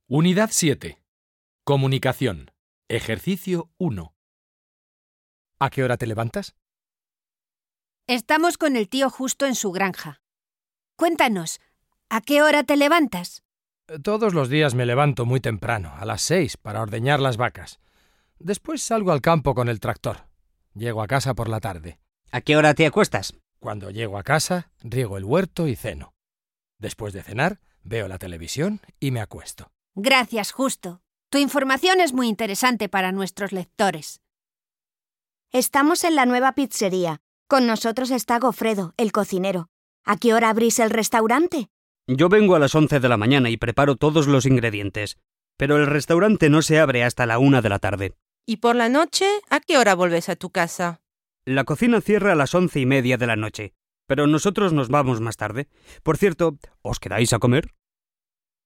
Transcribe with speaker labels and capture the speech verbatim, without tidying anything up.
Speaker 1: Unidad siete. Comunicación. Ejercicio uno.
Speaker 2: ¿A qué hora te levantas?
Speaker 3: Estamos con el tío justo en su granja. Cuéntanos, ¿a qué hora te levantas?
Speaker 2: Todos los días me levanto muy temprano, a las seis, para ordeñar las vacas. Después salgo al campo con el tractor. Llego a casa por la tarde.
Speaker 4: ¿A qué hora te acuestas?
Speaker 2: Cuando llego a casa, riego el huerto y ceno. Después de cenar, veo la televisión y me acuesto.
Speaker 3: Gracias, Justo. Tu información es muy interesante para nuestros lectores.
Speaker 5: Estamos en la nueva pizzería. Con nosotros está Gofredo, el cocinero. ¿A qué hora abrís el restaurante?
Speaker 4: Yo vengo a las once de la mañana y preparo todos los ingredientes. Pero el restaurante no se abre hasta la una de la tarde.
Speaker 6: ¿Y por la noche, a qué hora vuelves a tu casa?
Speaker 4: La cocina cierra a las once y media de la noche, pero nosotros nos vamos más tarde. Por cierto, ¿os quedáis a comer?